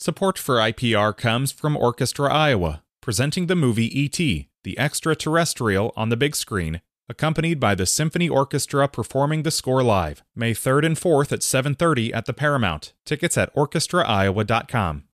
Support for IPR comes from Orchestra Iowa, presenting the movie E.T., the extraterrestrial on the big screen, accompanied by the Symphony Orchestra performing the score live, May 3rd and 4th at 7:30 at the Paramount. Tickets at orchestraiowa.com.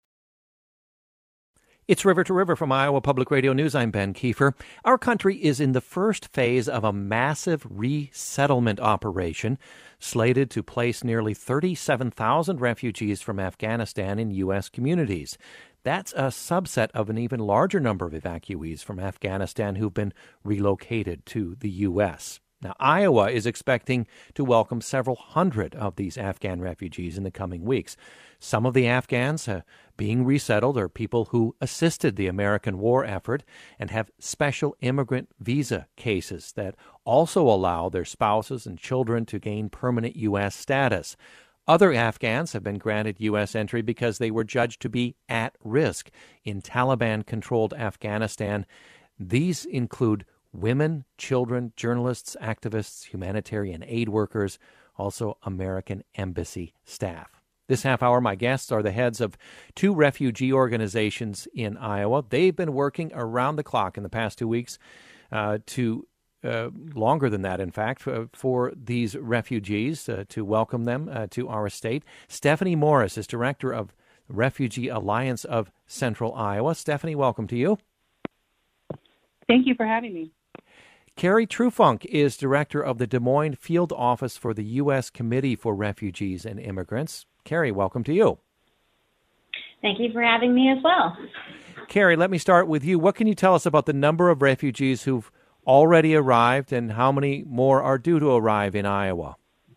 It's River to River from Iowa Public Radio News. I'm Ben Kiefer. Our country is in the first phase of a massive resettlement operation slated to place nearly 37,000 refugees from Afghanistan in U.S. communities. That's a subset of an even larger number of evacuees from Afghanistan who've been relocated to the U.S. Now, Iowa is expecting to welcome several hundred of these Afghan refugees in the coming weeks. Some of the Afghans being resettled are people who assisted the American war effort and have special immigrant visa cases that also allow their spouses and children to gain permanent U.S. status. Other Afghans have been granted U.S. entry because they were judged to be at risk in Taliban-controlled Afghanistan. These include women, children, journalists, activists, humanitarian aid workers, also American embassy staff. This half hour, my guests are the heads of two refugee organizations in Iowa. They've been working around the clock in the past 2 weeks longer than that, in fact, for these refugees to welcome them to our state. Stephanie Morris is director of Refugee Alliance of Central Iowa. Stephanie, welcome to you. Thank you for having me. Carrie Trufunk is director of the Des Moines Field Office for the U.S. Committee for Refugees and Immigrants. Carrie, welcome to you. Thank you for having me as well. Carrie, let me start with you. What can you tell us about the number of refugees who've already arrived and how many more are due to arrive in Iowa?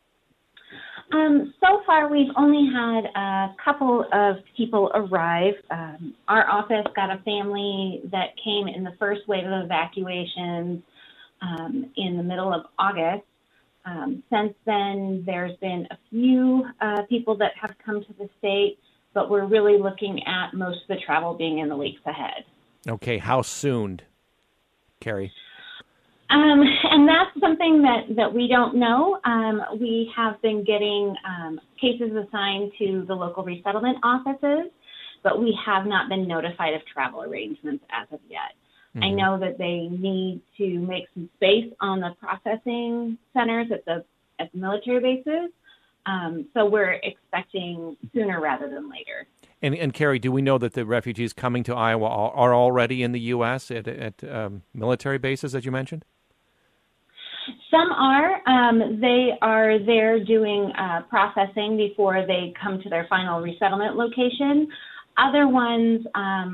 So far, we've only had a couple of people arrive. Our office got a family that came in the first wave of evacuations in the middle of August. Since then, there's been a few people that have come to the state, but we're really looking at most of the travel being in the weeks ahead. Okay, how soon, Carrie? And that's something that we don't know. We have been getting cases assigned to the local resettlement offices, but we have not been notified of travel arrangements as of yet. Mm-hmm. I know that they need to make some space on the processing centers at the military bases, so we're expecting sooner rather than later. And Carrie, do we know that the refugees coming to Iowa are already in the U.S. at military bases, as you mentioned? Some are. They are there doing processing before they come to their final resettlement location. Other ones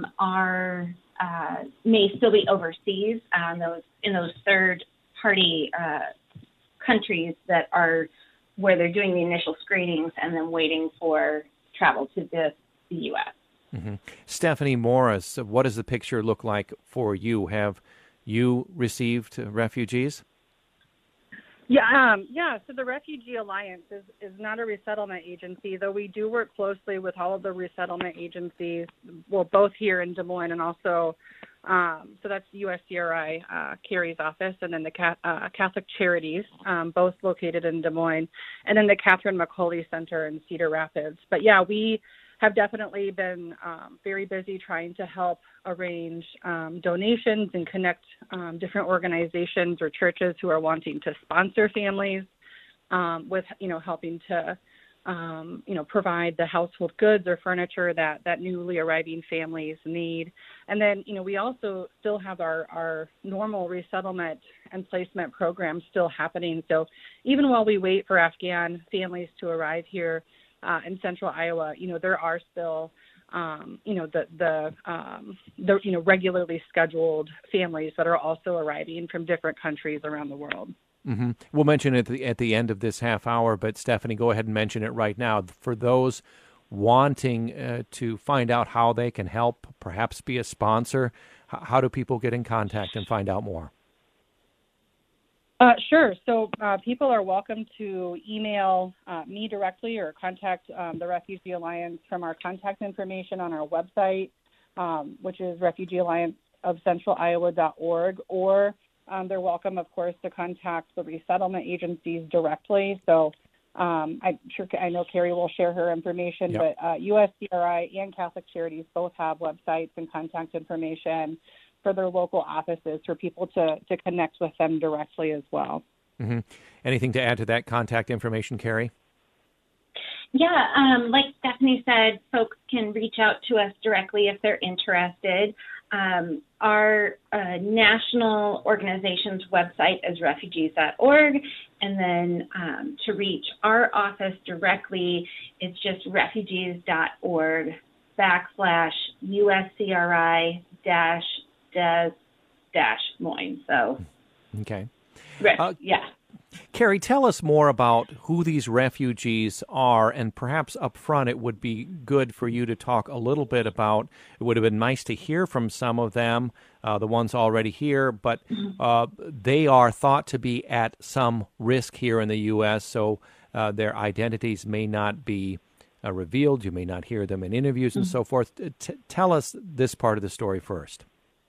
may still be overseas, in those third-party countries that are where they're doing the initial screenings and then waiting for travel to the U.S. Mm-hmm. Stephanie Morris, what does the picture look like for you? Have you received refugees? Yeah. So the Refugee Alliance is not a resettlement agency, though we do work closely with all of the resettlement agencies, well, both here in Des Moines and also, so that's USCRI, Carrie's office, and then the Catholic Charities, both located in Des Moines, and then the Catherine McCauley Center in Cedar Rapids. But yeah, we have definitely been very busy trying to help arrange donations and connect different organizations or churches who are wanting to sponsor families with, helping to, provide the household goods or furniture that newly arriving families need. And then, we also still have our normal resettlement and placement program still happening. So even while we wait for Afghan families to arrive here, in central Iowa, there are still, the regularly scheduled families that are also arriving from different countries around the world. Mm-hmm. We'll mention it at the end of this half hour, but Stephanie, go ahead and mention it right now. For those wanting to find out how they can help, perhaps be a sponsor, how do people get in contact and find out more? Sure. So people are welcome to email me directly or contact the Refugee Alliance from our contact information on our website, which is refugeeallianceofcentraliowa.org, or they're welcome, of course, to contact the resettlement agencies directly. So I know Carrie will share her information, Yep. but USCRI and Catholic Charities both have websites and contact information for their local offices for people to connect with them directly as well. Mm-hmm. Anything to add to that contact information, Carrie? Yeah, like Stephanie said, folks can reach out to us directly if they're interested. Our national organization's website is refugees.org, and then to reach our office directly, it's just refugees.org/USCRI-Des-Moines. So, okay. Yeah. Carrie, tell us more about who these refugees are, and perhaps up front it would be good for you to talk a little bit about, it would have been nice to hear from some of them, the ones already here, but they are thought to be at some risk here in the U.S., so their identities may not be revealed. You may not hear them in interviews and so forth. Tell us this part of the story first.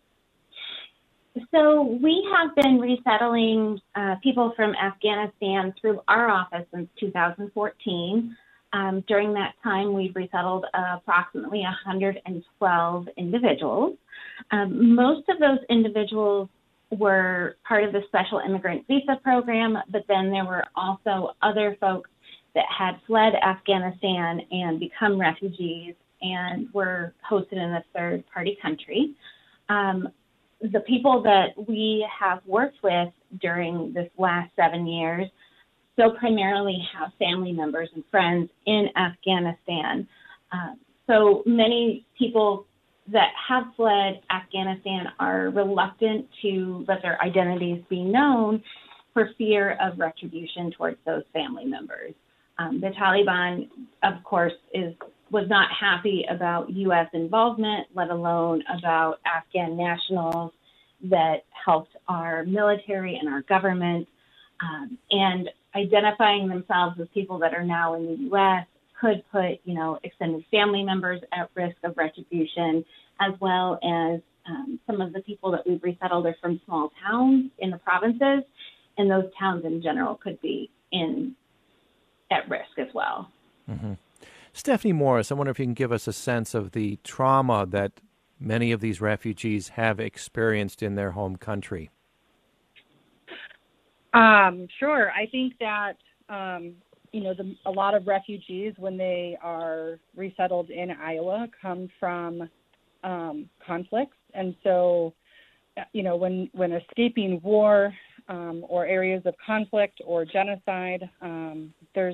So we have been resettling people from Afghanistan through our office since 2014. During that time, we've resettled approximately 112 individuals. Most of those individuals were part of the Special Immigrant Visa Program, but then there were also other folks that had fled Afghanistan and become refugees and were hosted in a third-party country. The people that we have worked with during this last 7 years still primarily have family members and friends in Afghanistan. So many people that have fled Afghanistan are reluctant to let their identities be known for fear of retribution towards those family members. The Taliban, of course, was not happy about U.S. involvement, let alone about Afghan nationals that helped our military and our government. And identifying themselves as people that are now in the U.S. could put, extended family members at risk of retribution, as well as some of the people that we've resettled are from small towns in the provinces, and those towns in general could be at risk as well. Mm-hmm. Stephanie Morris, I wonder if you can give us a sense of the trauma that many of these refugees have experienced in their home country. Sure. I think that, a lot of refugees, when they are resettled in Iowa, come from conflicts. And so, when escaping war or areas of conflict or genocide, there's,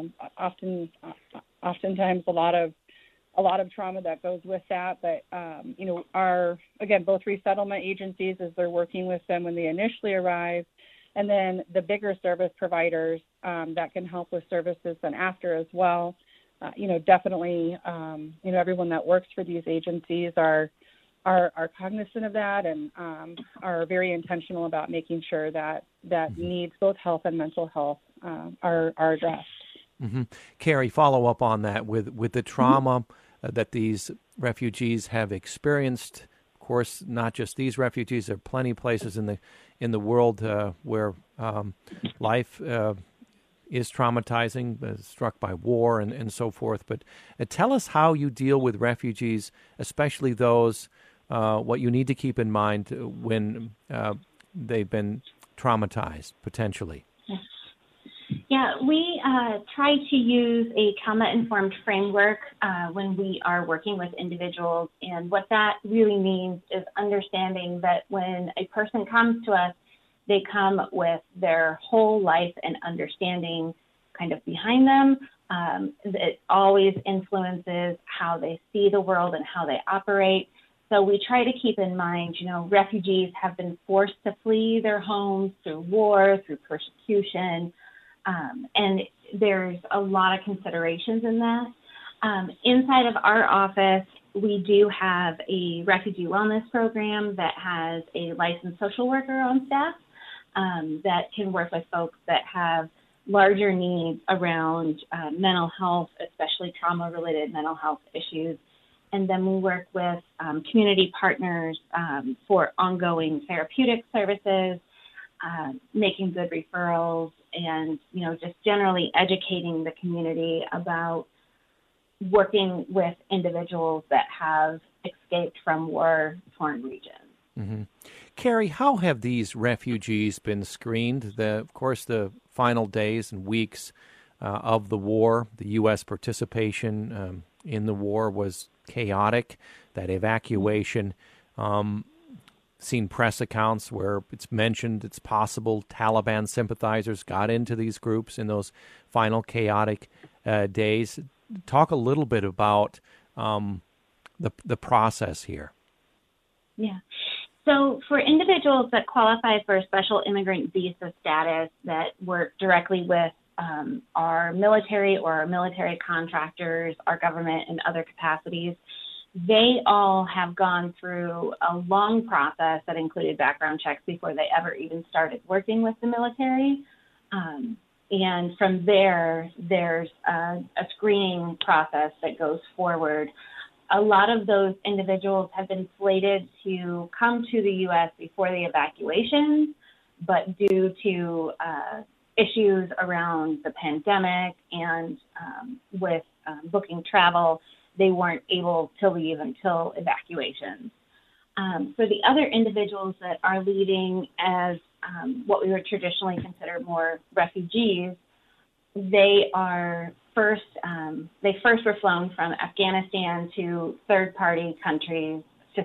oftentimes a lot of trauma that goes with that. But, both resettlement agencies, as they're working with them when they initially arrive, and then the bigger service providers that can help with services then after as well. Definitely, everyone that works for these agencies are cognizant of that and are very intentional about making sure that needs, both health and mental health, are addressed. Mm-hmm. Carrie, follow up on that with the trauma that these refugees have experienced. Of course, not just these refugees. There are plenty of places in the world where life is traumatizing, struck by war and so forth. But tell us how you deal with refugees, especially those, what you need to keep in mind when they've been traumatized, potentially. Yeah, we try to use a trauma-informed framework when we are working with individuals. And what that really means is understanding that when a person comes to us, they come with their whole life and understanding kind of behind them. It always influences how they see the world and how they operate. So we try to keep in mind, refugees have been forced to flee their homes through war, through persecution, and there's a lot of considerations in that. Inside of our office, we do have a refugee wellness program that has a licensed social worker on staff that can work with folks that have larger needs around mental health, especially trauma-related mental health issues. And then we work with community partners for ongoing therapeutic services. making good referrals, and just generally educating the community about working with individuals that have escaped from war-torn regions. Mm-hmm. Carrie, how have these refugees been screened? Of course, the final days and weeks of the war, the U.S. participation in the war was chaotic. That evacuation, seen press accounts where it's mentioned it's possible Taliban sympathizers got into these groups in those final chaotic days. Talk a little bit about the process here. Yeah. So for individuals that qualify for a special immigrant visa status that work directly with our military or our military contractors, our government, and other capacities, they all have gone through a long process that included background checks before they ever even started working with the military. And from there, there's a screening process that goes forward. A lot of those individuals have been slated to come to the U.S. before the evacuations, but due to issues around the pandemic and with booking travel, they weren't able to leave until evacuations. For the other individuals that are leaving as what we would traditionally consider more refugees, they are first were flown from Afghanistan to third countries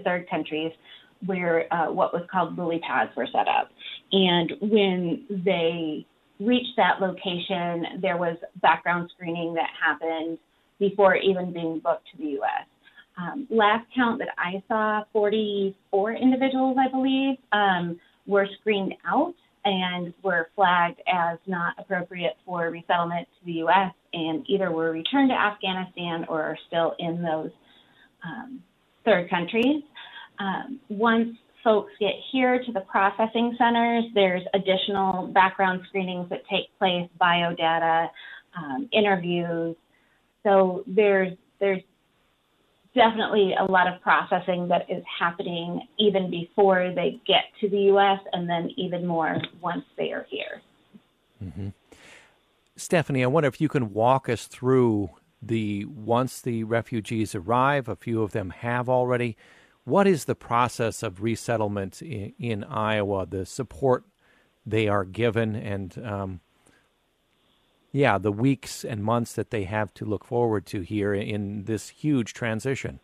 where what was called lily pads were set up. And when they reached that location, there was background screening that happened before even being booked to the U.S. Last count that I saw, 44 individuals, I believe, were screened out and were flagged as not appropriate for resettlement to the U.S. and either were returned to Afghanistan or are still in those third countries. Once folks get here to the processing centers, there's additional background screenings that take place, biodata, interviews. So there's definitely a lot of processing that is happening even before they get to the U.S. and then even more once they are here. Mm-hmm. Stephanie, I wonder if you can walk us through once the refugees arrive, a few of them have already, what is the process of resettlement in Iowa, the support they are given, and the weeks and months that they have to look forward to here in this huge transition?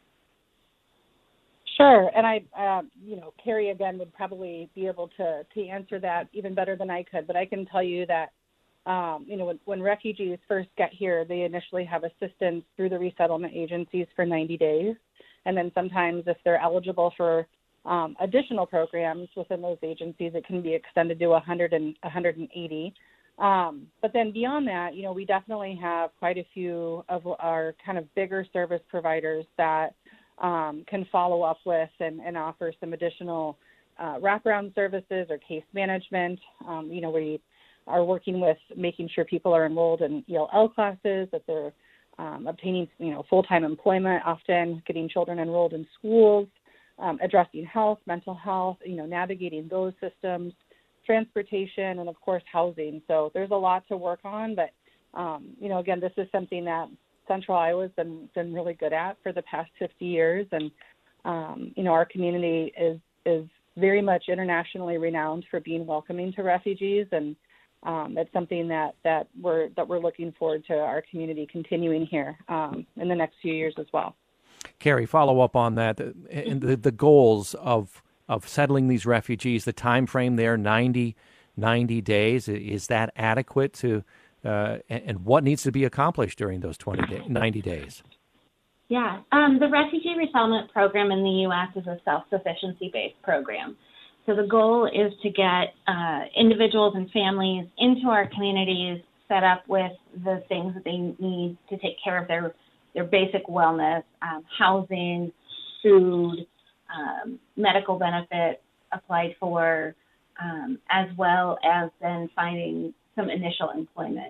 Sure, and Carrie again would probably be able to answer that even better than I could. But I can tell you that when refugees first get here, they initially have assistance through the resettlement agencies for 90 days, and then sometimes if they're eligible for additional programs within those agencies, it can be extended to 100 and 180. But then beyond that, we definitely have quite a few of our kind of bigger service providers that can follow up with and offer some additional wraparound services or case management. We are working with making sure people are enrolled in ELL classes, that they're obtaining, full-time employment, often getting children enrolled in schools, addressing health, mental health, navigating those systems, transportation, and of course housing. So there's a lot to work on, but again, this is something that Central Iowa's been really good at for the past 50 years, and our community is very much internationally renowned for being welcoming to refugees, and it's something that we're looking forward to our community continuing here in the next few years as well. Carrie, follow up on that, and the goals of settling these refugees, the time frame there, 90 days, is that adequate to, and what needs to be accomplished during those 90 days? Yeah, the Refugee Resettlement Program in the U.S. is a self-sufficiency-based program. So the goal is to get individuals and families into our communities, set up with the things that they need to take care of their basic wellness, housing, food, medical benefits applied for, as well as then finding some initial employment.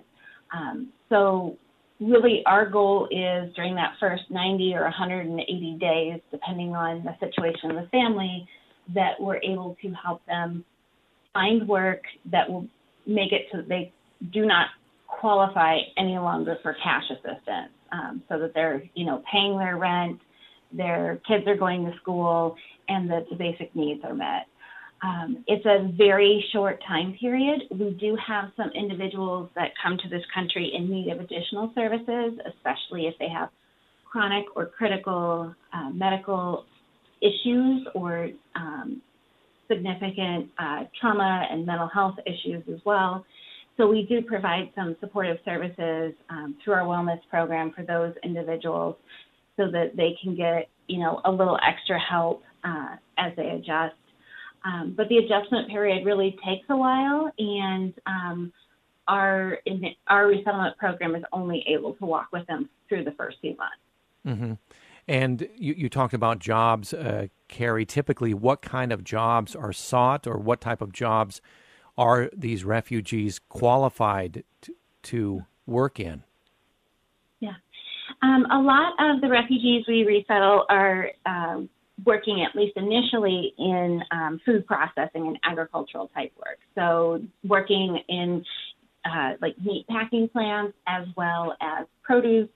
So really our goal is during that first 90 or 180 days, depending on the situation of the family, that we're able to help them find work that will make it so that they do not qualify any longer for cash assistance, so that they're, paying their rent, their kids are going to school, and that the basic needs are met. It's a very short time period. We do have some individuals that come to this country in need of additional services, especially if they have chronic or critical medical issues or significant trauma and mental health issues as well. So we do provide some supportive services through our wellness program for those individuals so that they can get, a little extra help as they adjust. But the adjustment period really takes a while, and our resettlement program is only able to walk with them through the first few months. Mm-hmm. And you talked about jobs, Carrie. Typically, what kind of jobs are sought, or what type of jobs are these refugees qualified to work in? Yeah. A lot of the refugees we resettle are working, at least initially, in food processing and agricultural type work. So working in like meat packing plants, as well as produce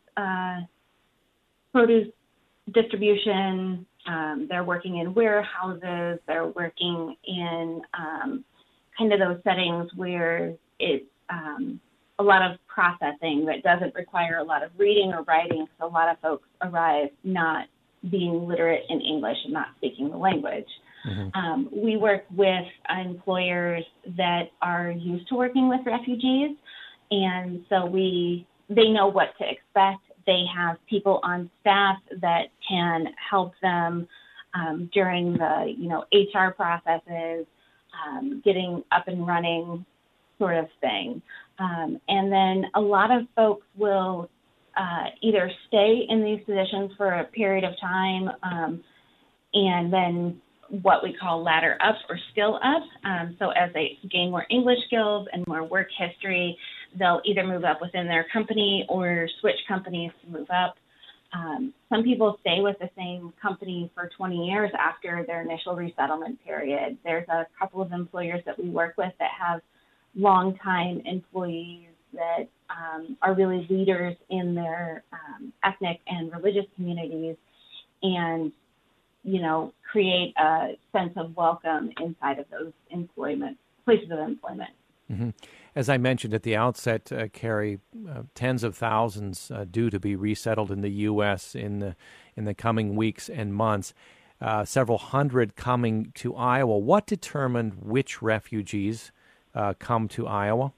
distribution. They're working in warehouses. They're working in kind of those settings where it's a lot of processing that doesn't require a lot of reading or writing, because a lot of folks arrive not being literate in English and not speaking the language. Mm-hmm. We work with employers that are used to working with refugees, and so they know what to expect. They have people on staff that can help them during the HR processes, getting up and running sort of thing. And then a lot of folks will either stay in these positions for a period of time and then what we call ladder up or skill up. So as they gain more English skills and more work history, they'll either move up within their company or switch companies to move up. Some people stay with the same company for 20 years after their initial resettlement period. There's a couple of employers that we work with that have longtime employees that are really leaders in their ethnic and religious communities, and create a sense of welcome inside of those places of employment. Mm-hmm. As I mentioned at the outset, Carrie, tens of thousands due to be resettled in the U.S. in the coming weeks and months. Several hundred coming to Iowa. What determined which refugees come to Iowa?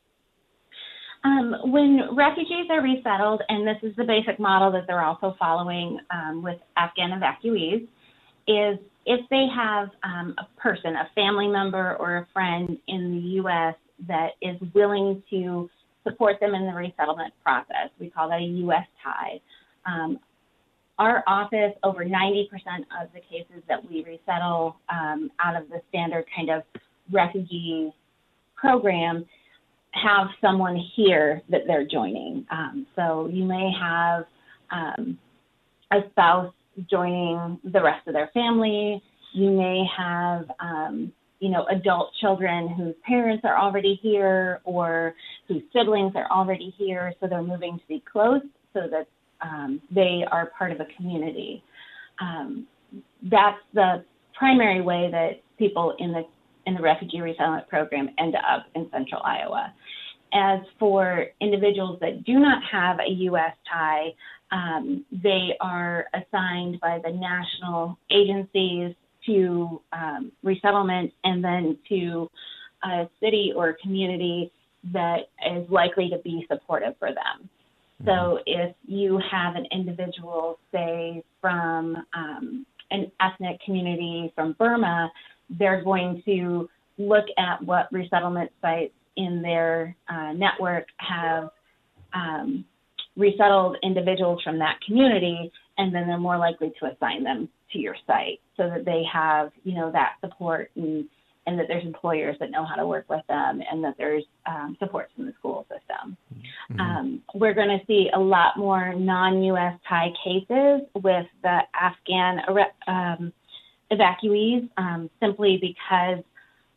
When refugees are resettled, and this is the basic model that they're also following with Afghan evacuees, is if they have a family member or a friend in the U.S. that is willing to support them in the resettlement process. We call that a U.S. tie. Our office, over 90% of the cases that we resettle out of the standard kind of refugee program have someone here that they're joining. So you may have a spouse joining the rest of their family. You may have, adult children whose parents are already here or whose siblings are already here, so they're moving to be close so that they are part of a community. That's the primary way that people in the refugee resettlement program end up in central Iowa. As for individuals that do not have a U.S. tie, they are assigned by the national agencies to resettlement and then to a city or community that is likely to be supportive for them. Mm-hmm. So if you have an individual, say, from an ethnic community from Burma, they're going to look at what resettlement sites in their network have resettled individuals from that community, and then they're more likely to assign them to your site so that they have, that support and that there's employers that know how to work with them and that there's support from the school system. Mm-hmm. We're going to see a lot more non-U.S. tie cases with the Afghan evacuees simply because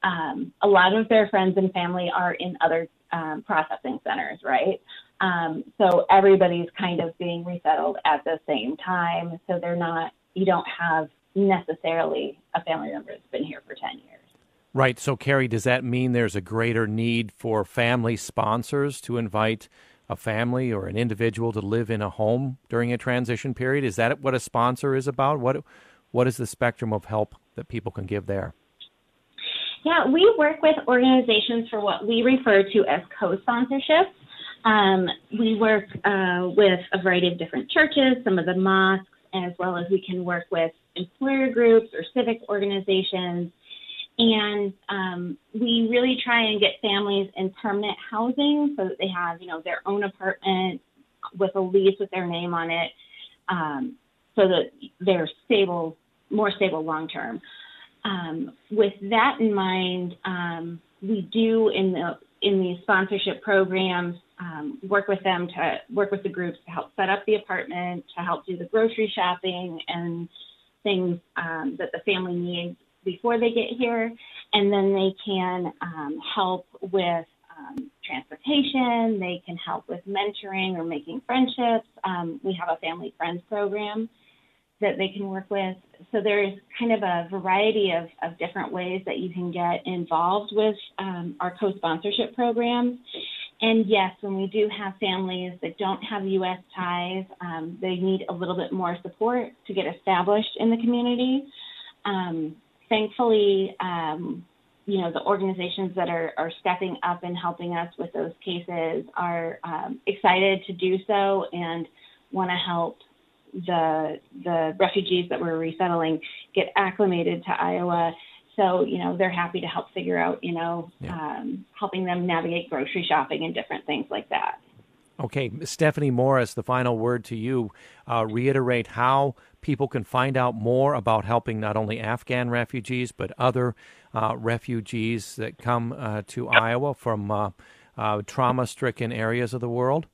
a lot of their friends and family are in other processing centers, right? So everybody's kind of being resettled at the same time. So you don't have necessarily a family member that's been here for 10 years. Right. So, Carrie, does that mean there's a greater need for family sponsors to invite a family or an individual to live in a home during a transition period? Is that what a sponsor is about? What is the spectrum of help that people can give there? Yeah, we work with organizations for what we refer to as co-sponsorships. We work with a variety of different churches, some of the mosques, as well as we can work with employer groups or civic organizations. And we really try and get families in permanent housing so that they have, their own apartment with a lease with their name on it, so that they're more stable long term. With that in mind, we do in these sponsorship programs work with the groups to help set up the apartment, to help do the grocery shopping and things that the family needs before they get here, and then they can help with transportation. They can help with mentoring or making friendships. We have a family friends program that they can work with. So there's kind of a variety of different ways that you can get involved with our co-sponsorship programs. And yes, when we do have families that don't have U.S. ties, they need a little bit more support to get established in the community. Thankfully, the organizations that are stepping up and helping us with those cases are excited to do so and want to help the refugees that we're resettling get acclimated to Iowa. So, they're happy to help figure out, helping them navigate grocery shopping and different things like that. Okay, Stephanie Morris, the final word to you. Reiterate how people can find out more about helping not only Afghan refugees, but other refugees that come to Iowa from trauma-stricken areas of the world.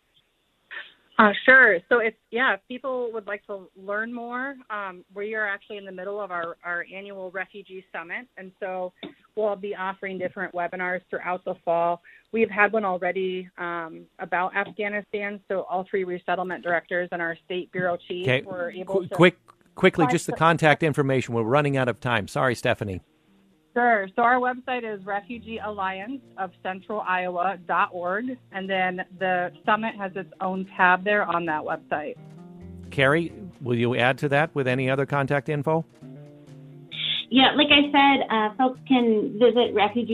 Sure. So if people would like to learn more, we are actually in the middle of our annual Refugee Summit. And so we'll be offering different webinars throughout the fall. We've had one already about Afghanistan. So all three resettlement directors and our state bureau chiefs were able to... Quickly, just the contact information. We're running out of time. Sorry, Stephanie. Sure. So our website is refugeeallianceofcentraliowa.org, and then the summit has its own tab there on that website. Carrie, will you add to that with any other contact info? Yeah, like I said, folks can visit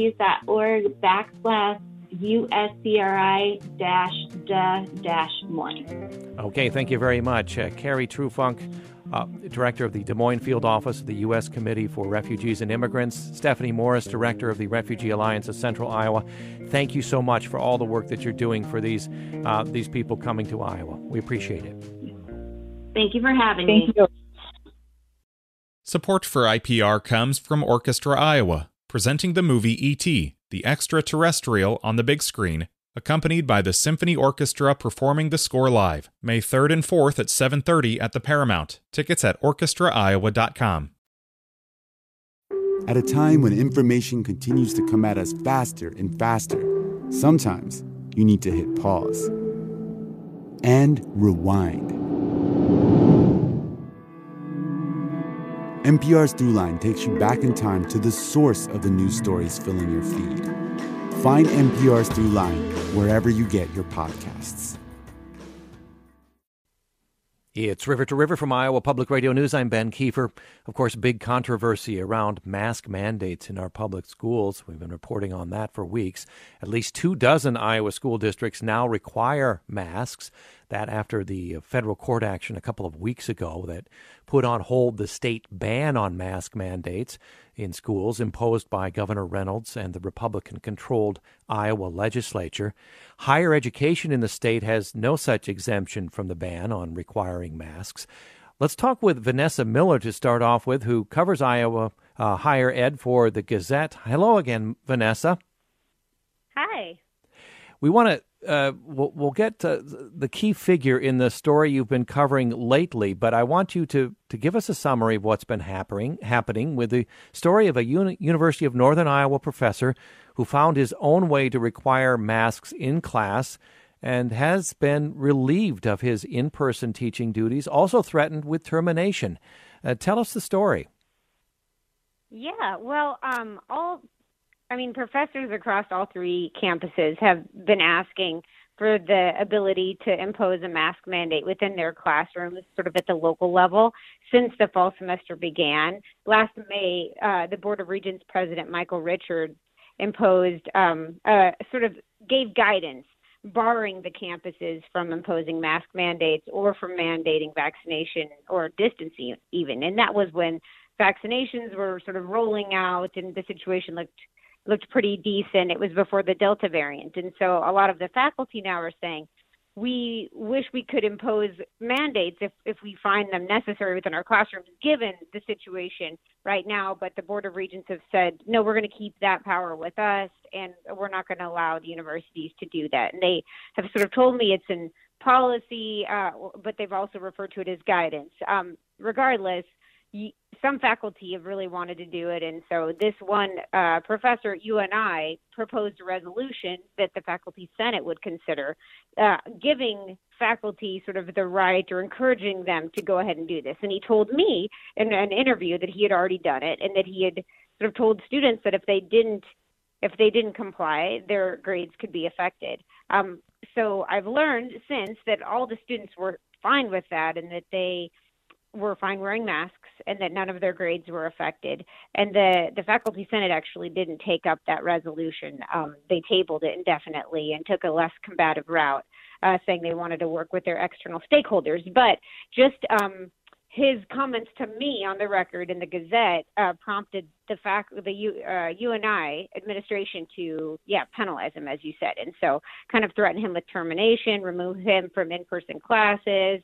refugees.org/USCRI-the-morning. Okay, thank you very much. Carrie Trufunk, Director of the Des Moines Field Office of the U.S. Committee for Refugees and Immigrants. Stephanie Morris, Director of the Refugee Alliance of Central Iowa. Thank you so much for all the work that you're doing for these people coming to Iowa. We appreciate it. Thank you for having me. Thank you. Support for IPR comes from Orchestra Iowa, presenting the movie E.T., the extraterrestrial on the big screen, accompanied by the Symphony Orchestra performing the score live, May 3rd and 4th at 7:30 at the Paramount. Tickets at orchestraiowa.com. At a time when information continues to come at us faster and faster, sometimes you need to hit pause and rewind. NPR's Throughline takes you back in time to the source of the news stories filling your feed. Find NPR's Throughline wherever you get your podcasts. It's River to River from Iowa Public Radio News. I'm Ben Kiefer. Of course, big controversy around mask mandates in our public schools. We've been reporting on that for weeks. At least 24 Iowa school districts now require masks. That after the federal court action a couple of weeks ago that put on hold the state ban on mask mandates in schools imposed by Governor Reynolds and the Republican-controlled Iowa legislature. Higher education in the state has no such exemption from the ban on requiring masks. Let's talk with Vanessa Miller to start off with, who covers Iowa higher ed for the Gazette. Hello again, Vanessa. Hi. We want to we'll get to the key figure in the story you've been covering lately, but I want you to give us a summary of what's been happening with the story of a University of Northern Iowa professor who found his own way to require masks in class and has been relieved of his in-person teaching duties, also threatened with termination. Tell us the story. Yeah, well, professors across all three campuses have been asking for the ability to impose a mask mandate within their classrooms, sort of at the local level, since the fall semester began. Last May, the Board of Regents President Michael Richards imposed, gave guidance barring the campuses from imposing mask mandates or from mandating vaccination or distancing even. And that was when vaccinations were sort of rolling out and the situation looked pretty decent. It was before the Delta variant. And so a lot of the faculty now are saying, we wish we could impose mandates if we find them necessary within our classrooms, given the situation right now. But the Board of Regents have said, no, we're going to keep that power with us, and we're not going to allow the universities to do that. And they have sort of told me it's in policy, but they've also referred to it as guidance. Regardless, some faculty have really wanted to do it, and so this one professor at UNI proposed a resolution that the Faculty Senate would consider, giving faculty sort of the right or encouraging them to go ahead and do this. And he told me in an interview that he had already done it, and that he had sort of told students that if they didn't comply, their grades could be affected. So I've learned since that all the students were fine with that, and that they were fine wearing masks, and that none of their grades were affected. And the Faculty Senate actually didn't take up that resolution. They tabled it indefinitely and took a less combative route, saying they wanted to work with their external stakeholders. But just his comments to me on the record in the Gazette prompted the UNI administration to, penalize him, as you said. And so kind of threaten him with termination, remove him from in-person classes,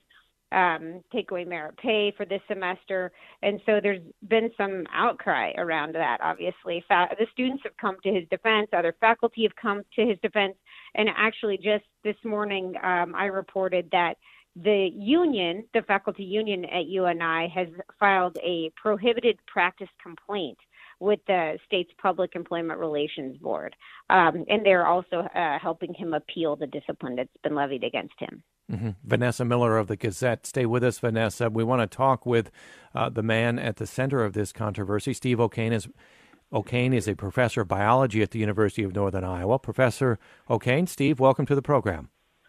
take away merit pay for this semester. And so there's been some outcry around that, obviously. The students have come to his defense. Other faculty have come to his defense. And actually just this morning, I reported that the union, the faculty union at UNI, has filed a prohibited practice complaint with the state's Public Employment Relations Board. And they're also helping him appeal the discipline that's been levied against him. Mm-hmm. Vanessa Miller of the Gazette. Stay with us, Vanessa. We want to talk with the man at the center of this controversy. Steve O'Kane is a professor of biology at the University of Northern Iowa. Professor O'Kane, Steve, welcome to the program.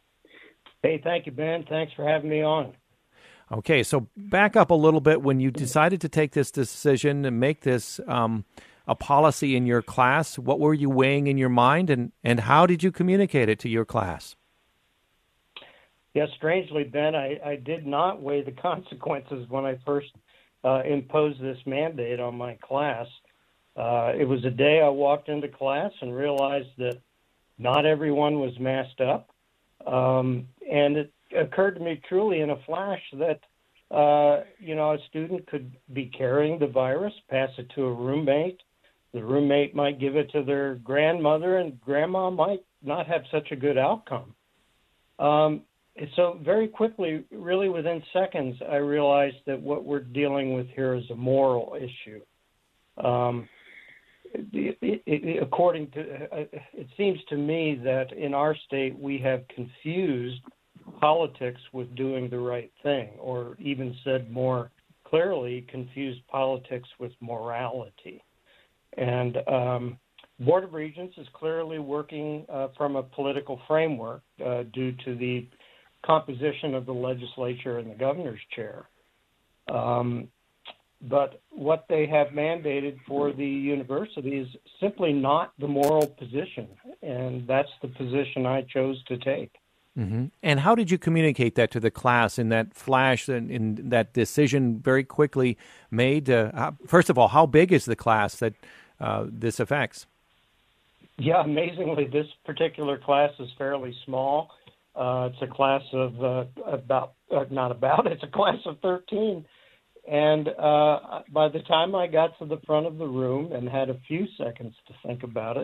Hey, thank you, Ben. Thanks for having me on. Okay, so back up a little bit. When you decided to take this decision and make this a policy in your class, what were you weighing in your mind, and how did you communicate it to your class? Yes, strangely, Ben, I did not weigh the consequences when I first imposed this mandate on my class. It was a day I walked into class and realized that not everyone was masked up. And it occurred to me truly in a flash that, a student could be carrying the virus, pass it to a roommate. The roommate might give it to their grandmother, and grandma might not have such a good outcome. So very quickly, really within seconds, I realized that what we're dealing with here is a moral issue. It seems to me that in our state we have confused politics with doing the right thing, or even said more clearly, confused politics with morality. And Board of Regents is clearly working from a political framework due to the composition of the legislature and the governor's chair. But what they have mandated for the university is simply not the moral position, and that's the position I chose to take. Mm-hmm. And how did you communicate that to the class in that flash and in that decision very quickly made? First of all, how big is the class that this affects? Yeah, amazingly, this particular class is fairly small. It's a class of it's a class of 13. And by the time I got to the front of the room and had a few seconds to think about it,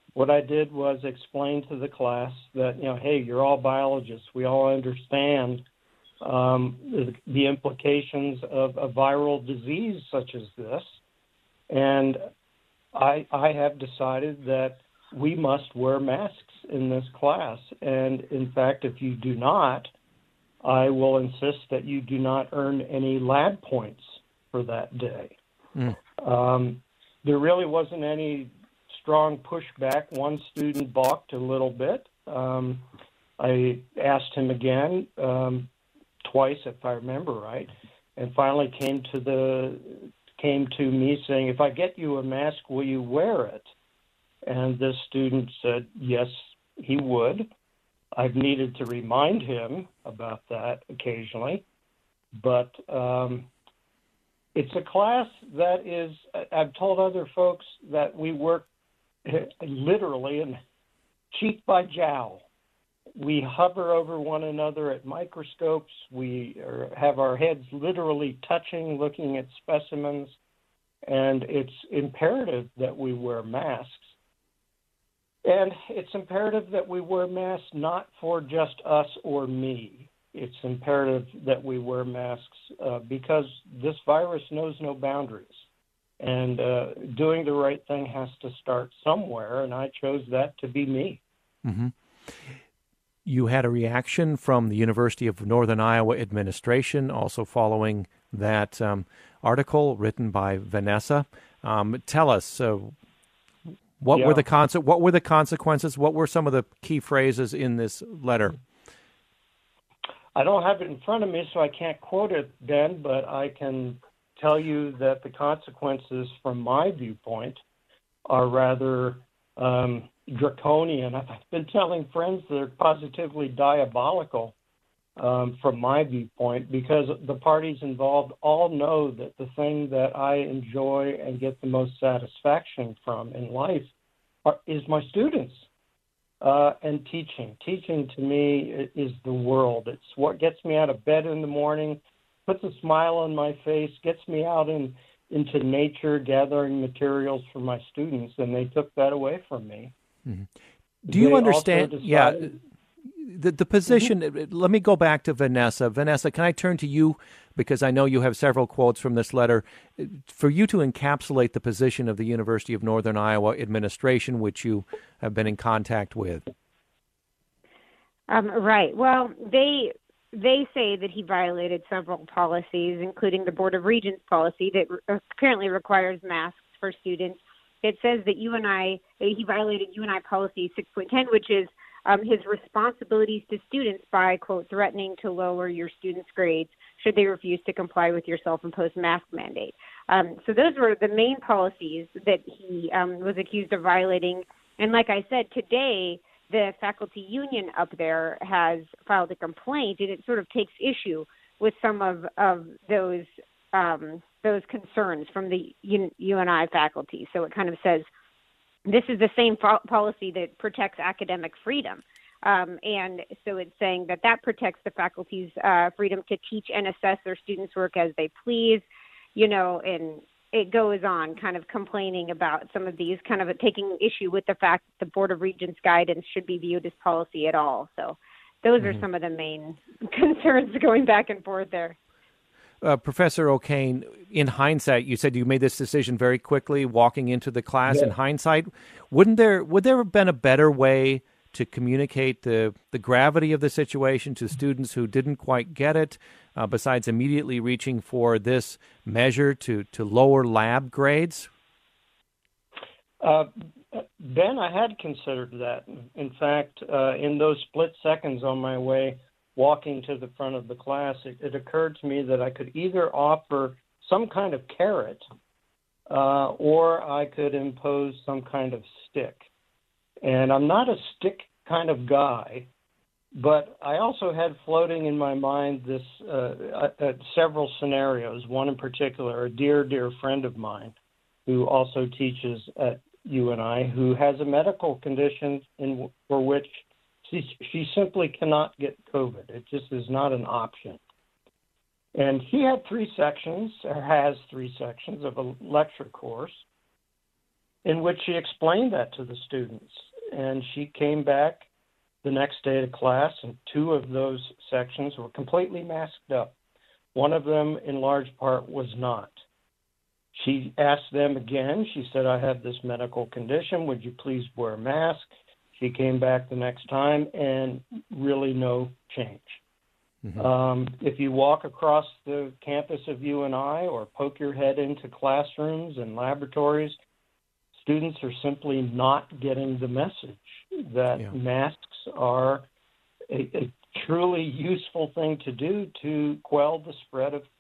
what I did was explain to the class that, hey, you're all biologists. We all understand the implications of a viral disease such as this. And I have decided that we must wear masks in this class. And in fact, if you do not, I will insist that you do not earn any lab points for that day. There really wasn't any strong pushback. One student balked a little bit. I asked him again twice, if I remember right, and finally came to me saying, if I get you a mask, will you wear it? And this student said, yes, he would. I've needed to remind him about that occasionally, but it's a class that is, I've told other folks that we work literally and cheek by jowl. We hover over one another at microscopes. We have our heads literally touching, looking at specimens, and it's imperative that we wear masks. And it's imperative that we wear masks not for just us or me. It's imperative that we wear masks because this virus knows no boundaries. And doing the right thing has to start somewhere, and I chose that to be me. Mm-hmm. You had a reaction from the University of Northern Iowa administration, also following that article written by Vanessa. Tell us, what were the consequences? What were some of the key phrases in this letter? I don't have it in front of me, so I can't quote it, Ben, but I can tell you that the consequences from my viewpoint are rather draconian. I've been telling friends they're positively diabolical from my viewpoint, because the parties involved all know that the thing that I enjoy and get the most satisfaction from in life is my students and teaching. Teaching to me is the world. It's what gets me out of bed in the morning, puts a smile on my face, gets me out into nature gathering materials for my students, and they took that away from me. Mm-hmm. Do you understand? The position, mm-hmm. Let me go back to Vanessa. Vanessa, can I turn to you, because I know you have several quotes from this letter, for you to encapsulate the position of the University of Northern Iowa administration, which you have been in contact with? Right. Well, they say that he violated several policies, including the Board of Regents policy that apparently requires masks for students. It says that he violated UNI policy 6.10, which is his responsibilities to students by, quote, threatening to lower your students' grades should they refuse to comply with your self-imposed mask mandate. So those were the main policies that he was accused of violating. And like I said, today, the faculty union up there has filed a complaint, and it sort of takes issue with some of those concerns from the UNI faculty. So it kind of says, this is the same policy that protects academic freedom. And so it's saying that protects the faculty's freedom to teach and assess their students' work as they please, and it goes on kind of complaining about some of these, kind of taking issue with the fact that the Board of Regents guidance should be viewed as policy at all. So those are some of the main concerns going back and forth there. Professor O'Kane, in hindsight, you said you made this decision very quickly, walking into the class. Yeah. In hindsight, would there have been a better way to communicate the gravity of the situation to students who didn't quite get it, besides immediately reaching for this measure to lower lab grades? Ben, I had considered that. In fact, in those split seconds on my way walking to the front of the class, it occurred to me that I could either offer some kind of carrot or I could impose some kind of stick. And I'm not a stick kind of guy, but I also had floating in my mind this several scenarios. One in particular, a dear friend of mine who also teaches at UNI, who has a medical condition for which she simply cannot get COVID. It just is not an option. And he had has three sections of a lecture course in which she explained that to the students. and she came back the next day to class, and 2 of those sections were completely masked up. One of them, in large part, was not. She asked them again. She said, I have this medical condition. Would you please wear a mask? She came back the next time, and really no change. If you walk across the campus of UNI or poke your head into classrooms and laboratories, students are simply not getting the message that masks are a truly useful thing to do to quell the spread of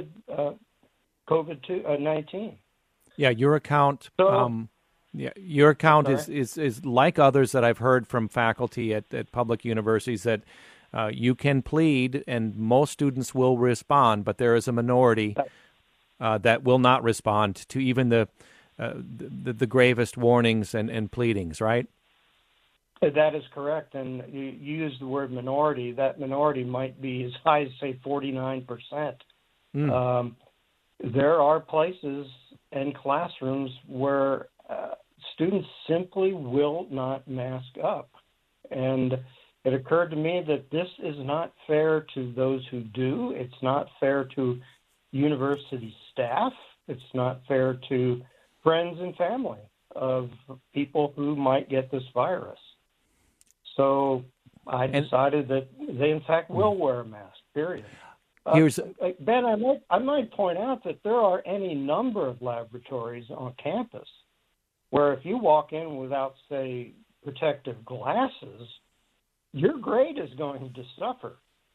COVID-19. Yeah, your account. Your account is like others that I've heard from faculty at public universities that you can plead, and most students will respond, but there is a minority that will not respond to even the gravest warnings and pleadings, right? That is correct, and you use the word minority. That minority might be as high as, say, 49%. There are places and classrooms where students simply will not mask up, and it occurred to me that this is not fair to those who do. It's not fair to university staff. It's not fair to friends and family of people who might get this virus. So I decided that they, in fact, will wear a mask, period. Ben, I might point out that there are any number of laboratories on campus where if you walk in without, say, protective glasses, your grade is going to suffer.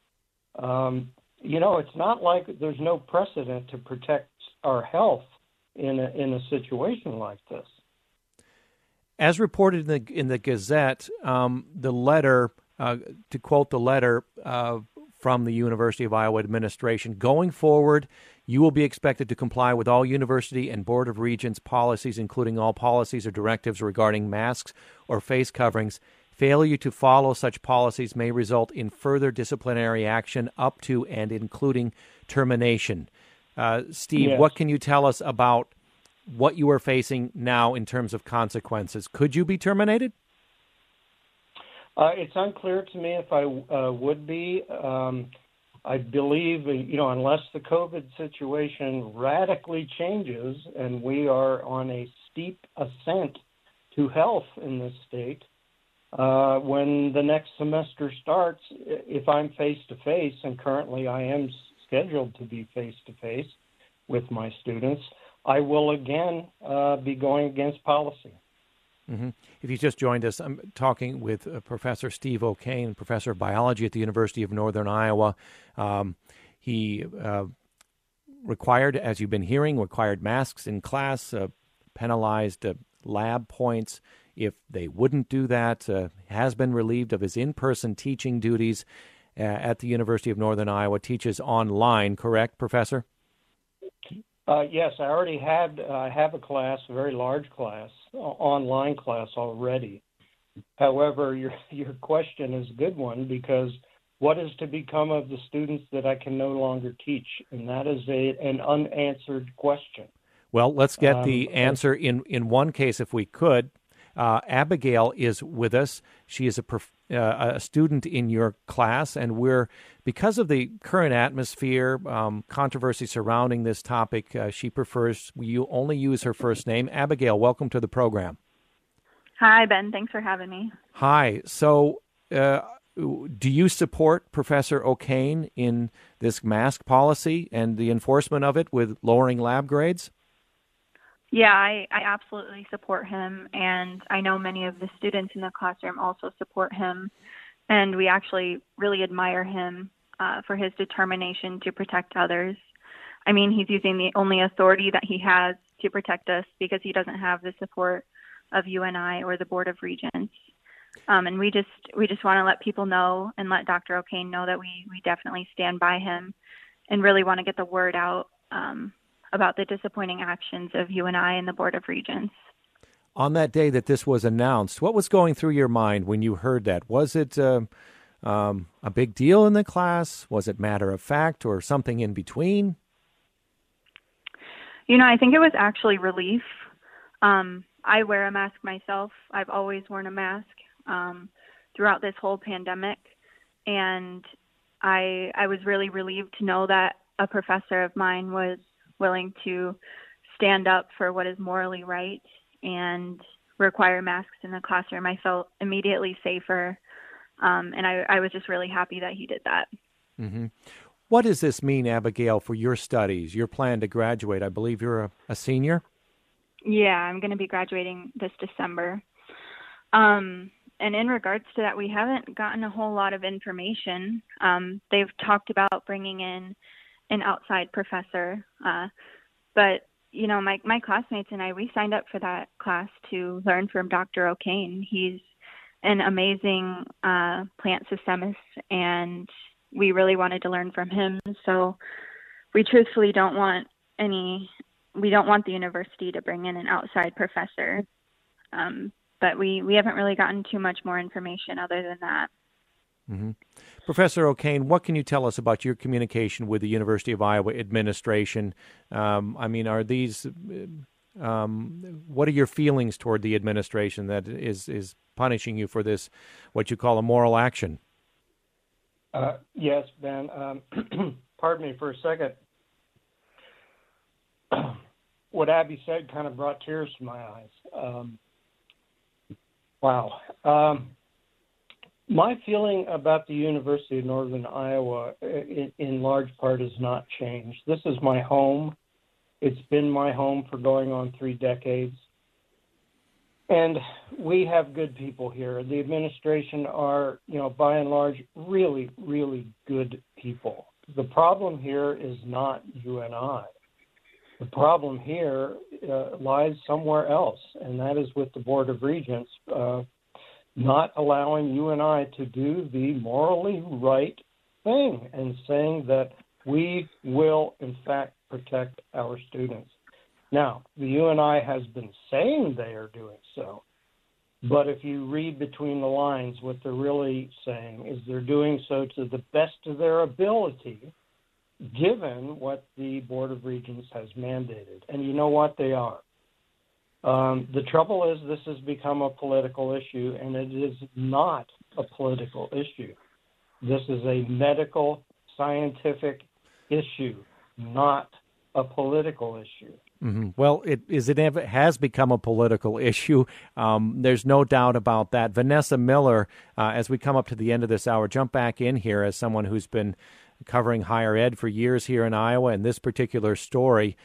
It's not like there's no precedent to protect our health in a situation like this. As reported in the Gazette, the letter, to quote the letter from the University of Iowa administration, going forward, you will be expected to comply with all University and Board of Regents policies, including all policies or directives regarding masks or face coverings. Failure to follow such policies may result in further disciplinary action up to and including termination. Steve, Yes. What can you tell us about what you are facing now in terms of consequences? Could you be terminated? It's unclear to me if I would be. I believe, unless the COVID situation radically changes and we are on a steep ascent to health in this state, when the next semester starts, if I'm face-to-face, and currently I am scheduled to be face-to-face with my students, I will again be going against policy. Mm-hmm. If you just joined us, I'm talking with Professor Steve O'Kane, Professor of Biology at the University of Northern Iowa. He required, as you've been hearing, required masks in class, penalized lab points if they wouldn't do that, has been relieved of his in-person teaching duties at the University of Northern Iowa, teaches online, correct, Professor? Yes, I already have a class, a very large class, online class already. However, your question is a good one, because what is to become of the students that I can no longer teach? And that is an unanswered question. Well, let's get the answer in one case if we could. Abigail is with us. She is a student in your class, and because of the current atmosphere, controversy surrounding this topic, she prefers you only use her first name. Abigail, welcome to the program. Hi, Ben. Thanks for having me. Hi. So, do you support Professor O'Kane in this mask policy and the enforcement of it with lowering lab grades? Yeah, I absolutely support him, and I know many of the students in the classroom also support him, and we actually really admire him for his determination to protect others. I mean, he's using the only authority that he has to protect us because he doesn't have the support of UNI or the Board of Regents. And we just want to let people know and let Dr. O'Kane know that we definitely stand by him and really want to get the word out about the disappointing actions of UNI and the Board of Regents. On that day that this was announced, what was going through your mind when you heard that? Was it a big deal in the class? Was it matter of fact or something in between? I think it was actually relief. I wear a mask myself. I've always worn a mask throughout this whole pandemic. And I was really relieved to know that a professor of mine was willing to stand up for what is morally right and require masks in the classroom. I felt immediately safer, and I was just really happy that he did that. Mm-hmm. What does this mean, Abigail, for your studies, your plan to graduate? I believe you're a senior? Yeah, I'm going to be graduating this December. And in regards to that, we haven't gotten a whole lot of information. They've talked about bringing in an outside professor, but you know, my classmates and I, we signed up for that class to learn from Dr. O'Kane. He's an amazing plant systemist, and we really wanted to learn from him. So we truthfully don't want the university to bring in an outside professor. But we haven't really gotten too much more information other than that. Mm-hmm. Professor O'Kane, what can you tell us about your communication with the University of Iowa administration? Are these? What are your feelings toward the administration that is punishing you for this, what you call a moral action? Yes, Ben. Pardon me for a second. What Abby said kind of brought tears to my eyes. Wow. My feeling about the University of Northern Iowa in large part has not changed. This is my home. It's been my home for going on 3 decades. And we have good people here. The administration are, by and large, really, really good people. The problem here is not you and I. The problem here lies somewhere else, and that is with the Board of Regents not allowing you and I to do the morally right thing and saying that we will, in fact, protect our students. Now, the UNI has been saying they are doing so, but if you read between the lines, what they're really saying is they're doing so to the best of their ability, given what the Board of Regents has mandated. And you know what? They are. The trouble is this has become a political issue, and it is not a political issue. This is a medical, scientific issue, not a political issue. Mm-hmm. Well, it has become a political issue. There's no doubt about that. Vanessa Miller, as we come up to the end of this hour, jump back in here as someone who's been covering higher ed for years here in Iowa, and this particular story.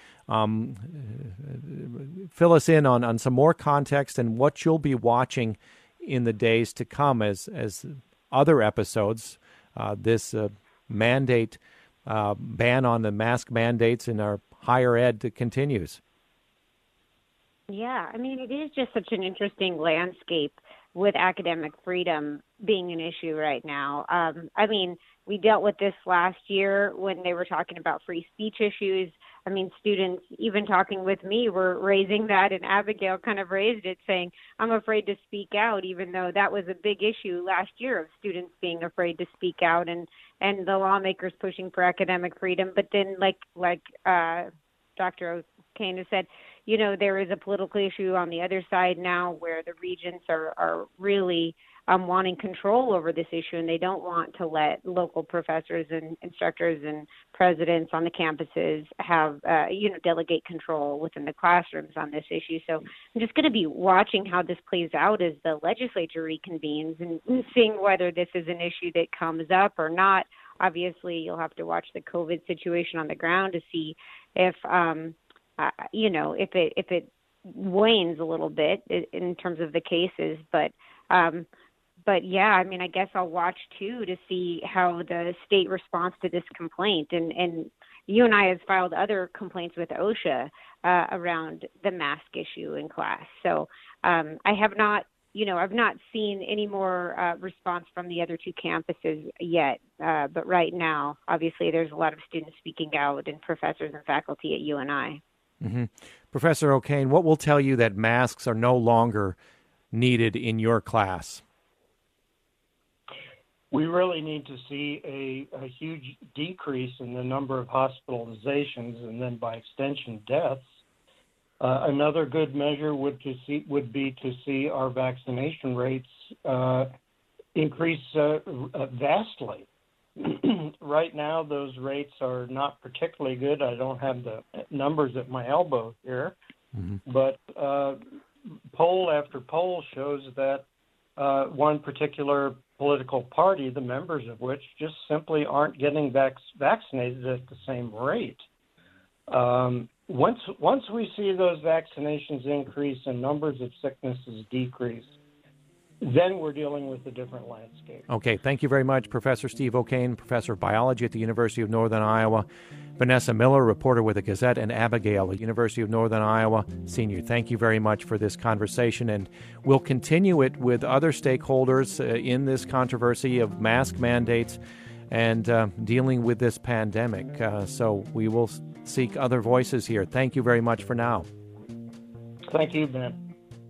Fill us in on some more context and what you'll be watching in the days to come as other episodes, this mandate, ban on the mask mandates in our higher ed continues. Yeah, it is just such an interesting landscape with academic freedom being an issue right now. We dealt with this last year when they were talking about free speech issues. Students, even talking with me, were raising that, and Abigail kind of raised it, saying, I'm afraid to speak out, even though that was a big issue last year of students being afraid to speak out and the lawmakers pushing for academic freedom. But then, like Dr. O'Kane has said, there is a political issue on the other side now where the regents are really wanting control over this issue, and they don't want to let local professors and instructors and presidents on the campuses have, delegate control within the classrooms on this issue. So I'm just going to be watching how this plays out as the legislature reconvenes and seeing whether this is an issue that comes up or not. Obviously, you'll have to watch the COVID situation on the ground to see if, if it wanes a little bit in terms of the cases, but yeah, I guess I'll watch too to see how the state responds to this complaint. And UNI has filed other complaints with OSHA around the mask issue in class. So I have not, I've not seen any more response from the other 2 campuses yet. But right now, obviously, there's a lot of students speaking out and professors and faculty at UNI. Mm-hmm. Professor O'Kane, what will tell you that masks are no longer needed in your class? We really need to see a huge decrease in the number of hospitalizations and then by extension deaths Another good measure would be to see our vaccination rates increase vastly. Right now, those rates are not particularly good. I don't have the numbers at my elbow here, but poll after poll shows that one particular political party, the members of which just simply aren't getting vaccinated at the same rate. Once we see those vaccinations increase and numbers of sicknesses decrease, then we're dealing with a different landscape. Okay, thank you very much, Professor Steve O'Kane, Professor of Biology at the University of Northern Iowa, Vanessa Miller, reporter with the Gazette, and Abigail, University of Northern Iowa Senior. Thank you very much for this conversation, and we'll continue it with other stakeholders in this controversy of mask mandates and dealing with this pandemic. So we will seek other voices here. Thank you very much for now. Thank you, Ben.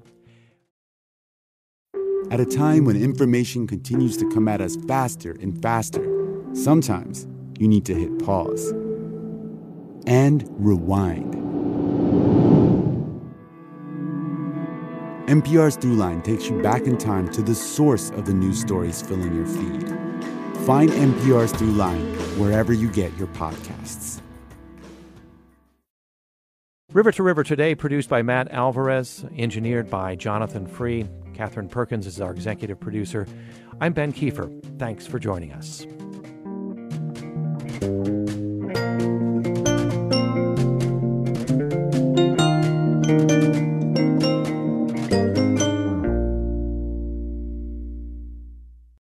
At a time when information continues to come at us faster and faster, sometimes you need to hit pause and rewind. NPR's Throughline takes you back in time to the source of the news stories filling your feed. Find NPR's Throughline wherever you get your podcasts. River to River Today, produced by Matt Alvarez, engineered by Jonathan Free. Catherine Perkins is our executive producer. I'm Ben Kiefer. Thanks for joining us.